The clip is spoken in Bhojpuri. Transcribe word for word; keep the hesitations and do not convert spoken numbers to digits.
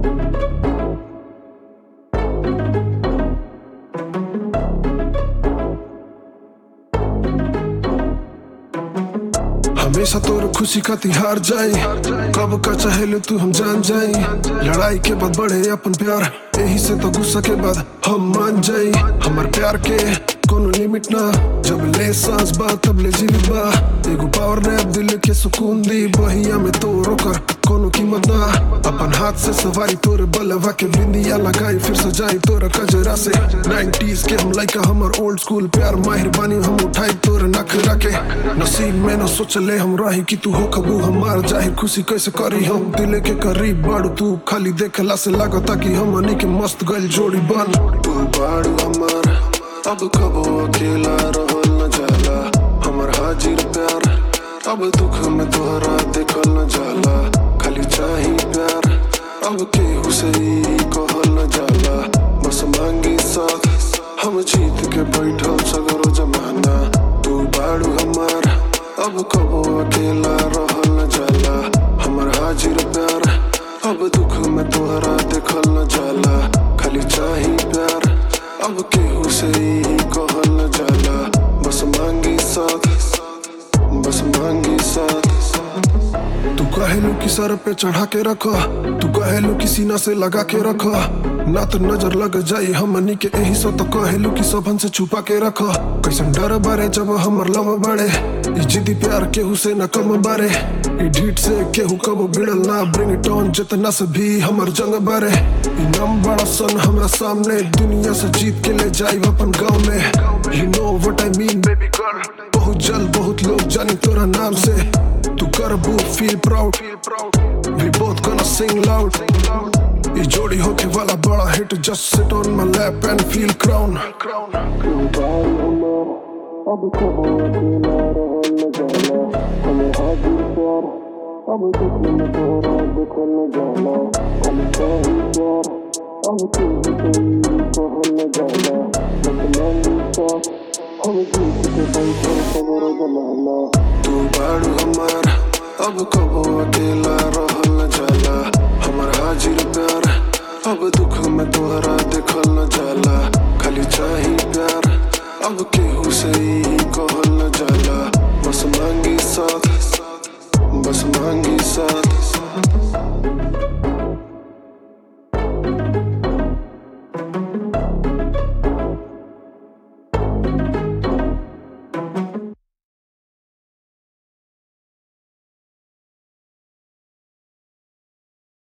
हमेशा तोर खुशी खाती हार जाई, कब का चाहे तू हम जान जाई। लड़ाई के बाद बढ़े अपन प्यार, यही से तो गुस्सा के बाद हम मान जाई। हमार प्यार के कोनो लिमिट ना, जब ले सांस बा तब ले जीवित बा। एगो पावर ने दिल के सुकून दी, बहिया में तो रोकर कोनो कीमत ना। अपन हाथ से सवारी तोरे बलवा के बिंदिया लगाई, फिर सजाई तोरा कजरा से। नाइंटीज़ के हम लाइका हमर ओल्ड स्कूल प्यार, माहिर बानी हम उठाई तोरे नखरा के। नसीब में न सोचले हम रही कि तू हो कबू हमार, जाहिर खुशी कैसे करी हम दिल के करीब बाड़ू तू। खाली देखला से लागता कि हमनी के मस्त गइल जोड़ी बन। तू बाड़ू हमार, अब कबो अकेला रहल न जाला। हमर हाजिर प्यार, अब दुख में तोहरा देखल न जाला। खाली चाही प्यार, अब केहू से ही कहल न जाला। बस मांगी साथ, हम जीत के बैठल सगरो जमाना। तू बाड़ू हमार, अब कबो अकेला रहल न जाला। हमर हाजिर प्यार, अब दुख में तोहरा देखल न जाला। खाली चाही प्यार, अब केहू से ही कहल न जाला। बस मांगी साथ, बस मांगी साथ। तू कहेलू कि सर पे चढ़ा के रखा, तू कहेलू कि सीना से लगा के रखा। ना तो नजर लग जाई हमनी के, यही सो तो कहेलू कि सबन से छुपा के रखा। कैसन डर बारे जब हमर लव बाड़े, ई जिद्दी प्यार केहू से न कम बारे। ई ढीठ से केहू कबो बिड़ल ना, ब्रिंग इट ऑन जितना से भी हमर जंग बारे। ई नाम बड़ा सन हमरा सामने, दुनिया से जीत के ले जाई अपन गाँव में। You know what I mean baby girl, बहुत जल्द बहुत लोग जानी तोरा नाम से। तू करबू feel proud, we both gonna sing loud। ये जोड़ी होके वाला बड़ा hit, just sit on my lap and feel crown। अब कबो अकेला रहल न जाला। हमें हाजिर प्यार, अब दुख में तोहरा देखल न जाला। खाली चाही प्यार, अब केहू से ही कहल न जाला। बस मांगी साथ, हम जीत के बैठल सगरो जमाना। तू बाड़ू हमार, अब कबो अकेला रहल न जाला।